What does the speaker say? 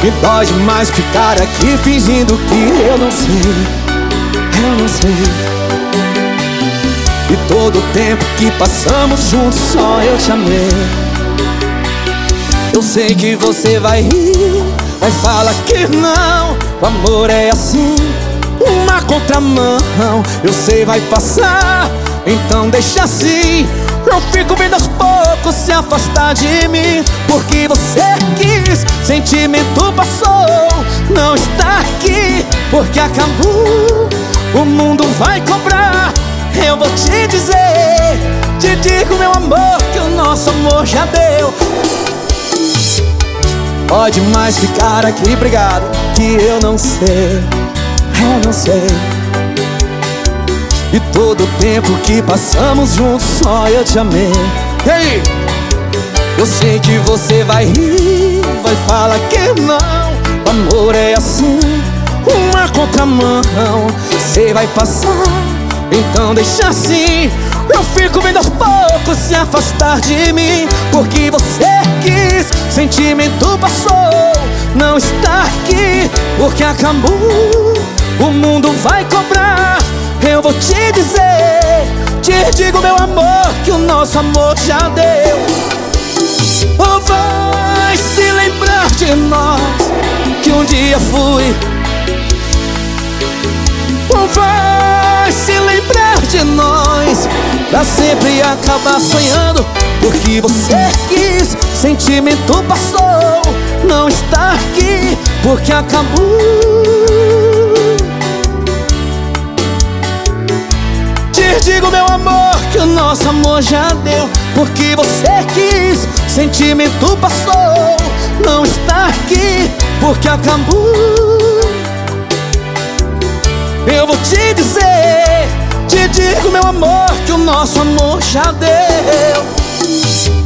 Me dói demais ficar aqui fingindo que eu não sei. Eu não sei. E todo o tempo que passamos juntos só eu te amei. Eu sei que você vai rir, vai falar que não. O amor é assim, uma contramão. Eu sei vai passar, então deixa assim. Eu fico vendo aos poucos se afastar de mim, porque você quis, sentimento passou. Não está aqui, porque acabou. O mundo vai cobrar. Eu vou te dizer, te digo meu amor, que o nosso amor já deu. Pode mais ficar aqui, obrigado, que eu não sei. Eu não sei. E todo o tempo que passamos juntos só eu te amei. E aí? Eu sei que você vai rir, vai falar que não. O amor é assim, uma contramão. Você vai passar, então deixa assim. Eu fico vendo aos poucos se afastar de mim, porque você quis, sentimento passou. Não está aqui, porque acabou. O mundo vai cobrar. Eu vou te dizer, te digo meu amor, que o nosso amor já deu. Ou vai se lembrar de nós, que um dia fui. Ou vai se lembrar de nós, pra sempre acabar sonhando, porque você quis, sentimento passou. Não está aqui, porque acabou. Digo meu amor, que o nosso amor já deu, porque você quis, sentimento passou. Não está aqui, porque acabou. Eu vou te dizer, te digo meu amor, que o nosso amor já deu.